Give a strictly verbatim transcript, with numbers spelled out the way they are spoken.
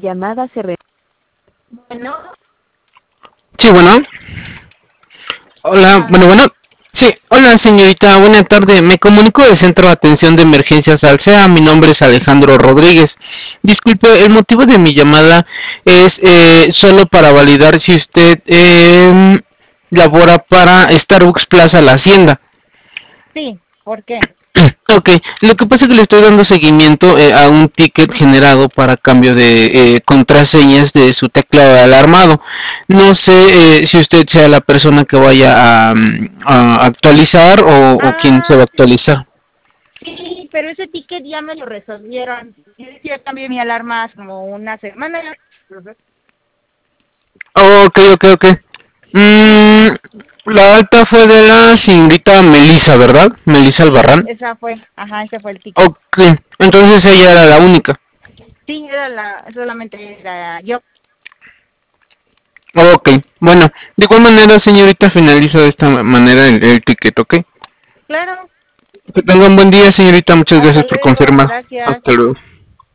llamada se re... Bueno. Sí, bueno. Hola, Ah. bueno, bueno. Sí, hola señorita, buena tarde. Me comunico del Centro de Atención de Emergencias Alsea. Mi nombre es Alejandro Rodríguez. Disculpe, el motivo de mi llamada es eh, solo para validar si usted eh, labora para Starbucks Plaza La Hacienda. Sí, ¿por qué? Ok, lo que pasa es que le estoy dando seguimiento eh, a un ticket generado para cambio de eh, contraseñas de su teclado alarmado. No sé eh, si usted sea la persona que vaya a, mm, a actualizar o, o quién se va a Ah, actualizar. sí, pero ese ticket ya me lo resolvieron. Yo cambié mi alarma hace como una semana. Ok, ok, ok. Mm, la alta fue de la señorita Melissa, ¿verdad? Melissa Sí, Albarrán. esa fue, ajá, ese fue el ticket. Ok, entonces ella era la única. Sí, era la, solamente era yo. Ok, bueno, de igual manera, señorita, finalizo de esta manera el, el ticket, ¿ok? Claro, Que tenga un buen día, señorita. Muchas hasta gracias por luego, confirmar. gracias. Hasta luego.